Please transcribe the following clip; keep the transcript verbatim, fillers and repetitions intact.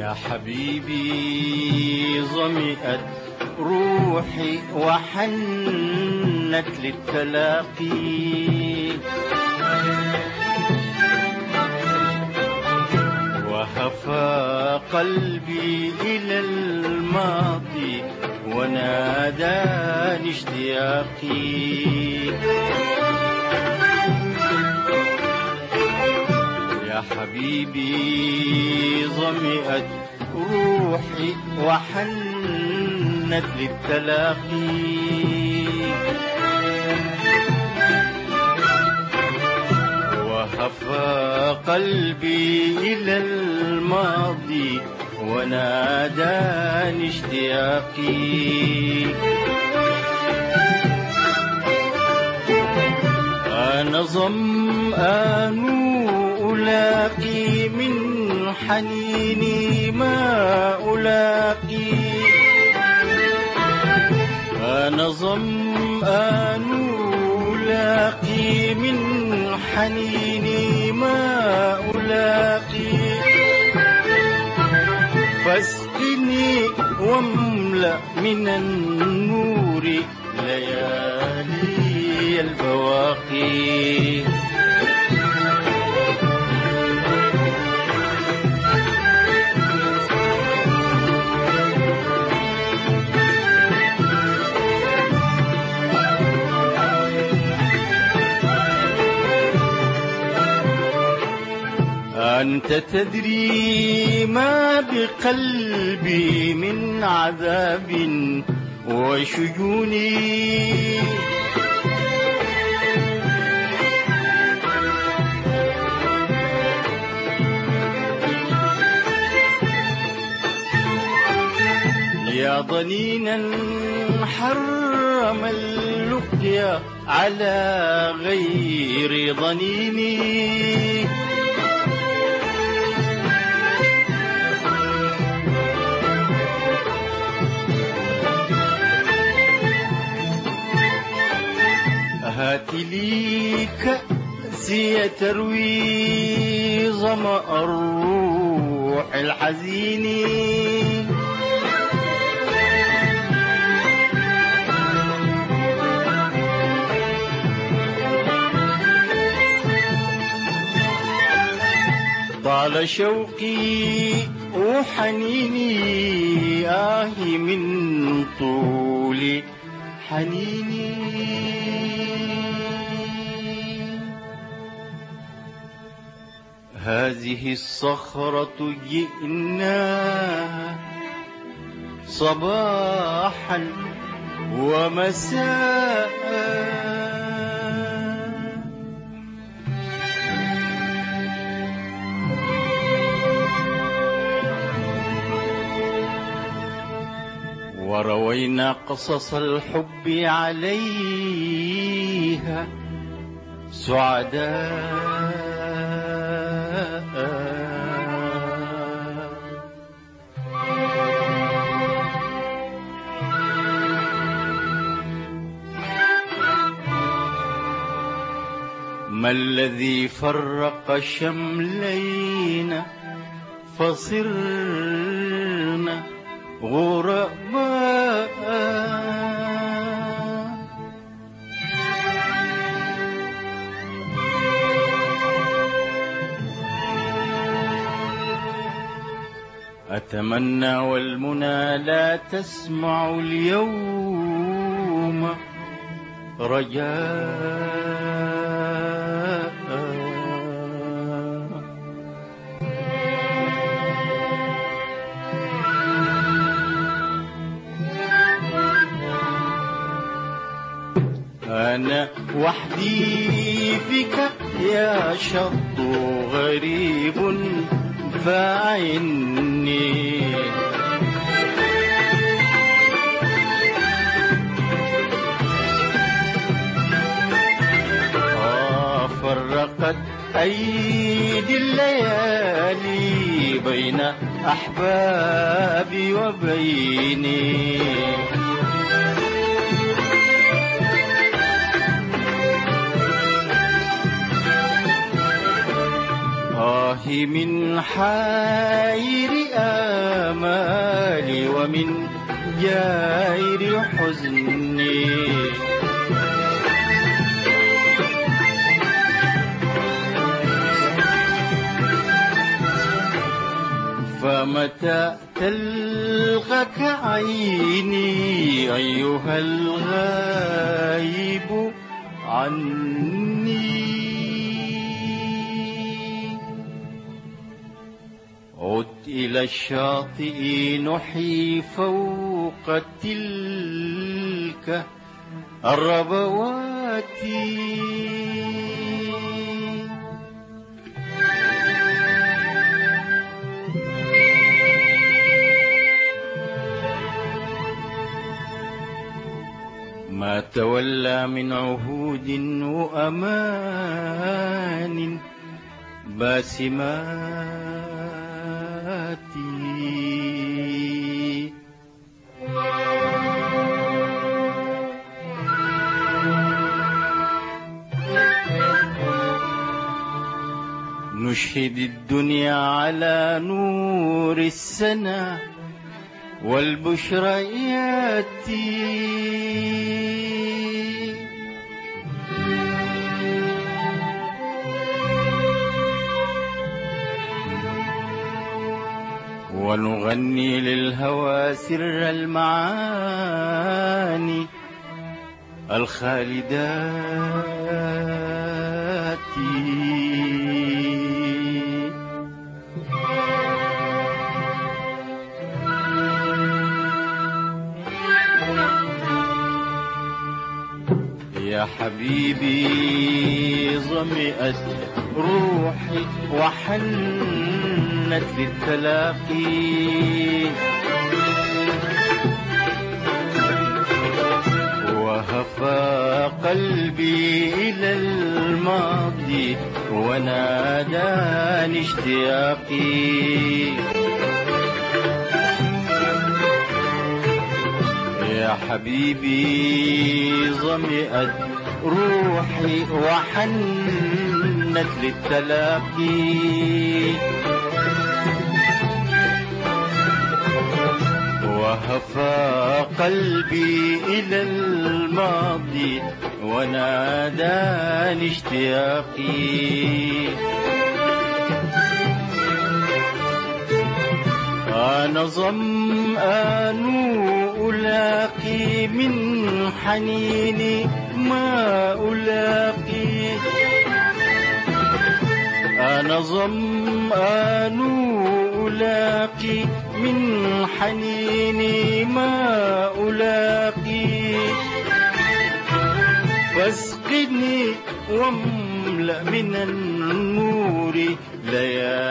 يا حبيبي ظمئت روحي وحنت للتلاقي، وهفى قلبي إلى الماضي وناداني اشتياقي. يا حبيبي ظمئت روحي وحنت للتلاقي، وهفى قلبي إلى الماضي وناداني اشتياقي. أنا ظمآن ألاقي من حنيني ما ألاقي، أنا ظمآن ألاقي من حنيني ما ألاقي. فاسقني واملأ من النور ليالي البواقي. أنت تدري ما بقلبي من عذاب وشجوني، يا ضنينا حرم اللقيا على غير ضنيني. هات لي كأسي تروي ظمأ الروح الحزين، طال شوقي وحنيني آهي من طول حنيني. هذه الصخرة جئناها صباحا ومساء، وروينا قصص الحب عليها سعداء. ما الذي فرق شملينا فصرنا غرباء؟ أتمنى والمنى لا تسمع اليوم رجاء. أنا وحدي فيك يا شط غريب فاعني، آه فرقت أيدي الليالي بين أحبابي وبيني. آه من حير ومن جائر حزني. فمتى تلقك عيني أيها الغايب عني، عد إلى الشاطئ نحي فوق تلك الربوات. ما تولى من عهود وأمان باسمات، نشهد الدنيا على نور السنا والبشريات. ونغني للهوى سر المعاني الخالدات. يا حبيبي ظمئت روحي وحنت للتلاقي، وهفى قلبي إلى الماضي وناداني اشتياقي. يا حبيبي ظمئت روحي وحنت للتلاقي، وهفى قلبي إلى الماضي وناداني اشتياقي. أنا ظمآن ألاقي من حنيني ما ألاقي، أنا ظمآن ألاقي من حنيني ما ألاقي. فاسقني واملأ من النور ليالي